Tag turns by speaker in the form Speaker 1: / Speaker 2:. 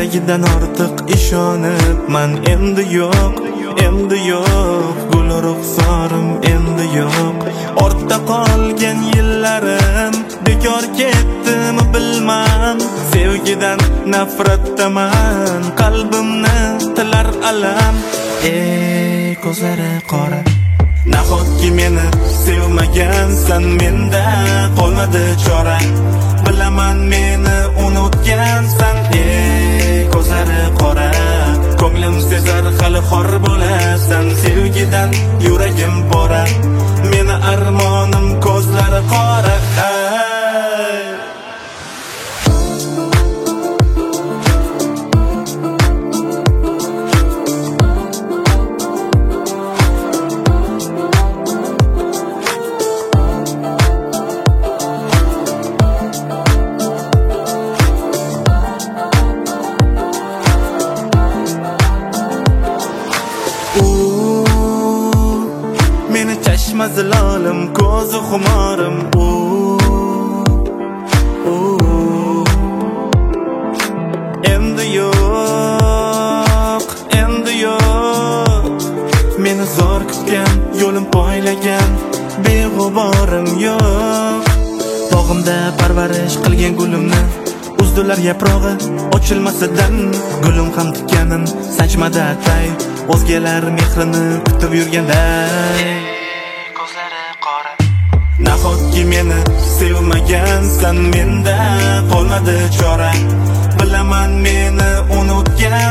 Speaker 1: keragidan ortiq ishonibman. Endi yo'q gul ruxsorim endi yo'q. Ortda qolgan yillarim bekor ketdimi bilmam. Sevgidan nafratdaman, qalbimni tilar alam. Ey ko'zlari qora, nahotki meni sevmagansan, menda qolmadi chora. Bilaman meni unutgansan. Ey ko'zlari qora, ko'nglim sezar hali xor bo'lasan. Sevgidan yuragim pora, meni armonim ko'zlari qora. Meni chashma zilolim, ko'zi xumorim. Endi yo'q meni zo'r kutgan, yo'lim poylagan beg'uborim yo'q. Bog'imda parvarish qilgan gulimni uzdilar yaprog'i ochilmasidan. Gulim ham tikanin sanchmada tay, o'zgalar mehrini kutib yurganda. Ko'zlari qora, nahotki meni sevmagansan, menda qolmadi chora. Bilaman meni unutgan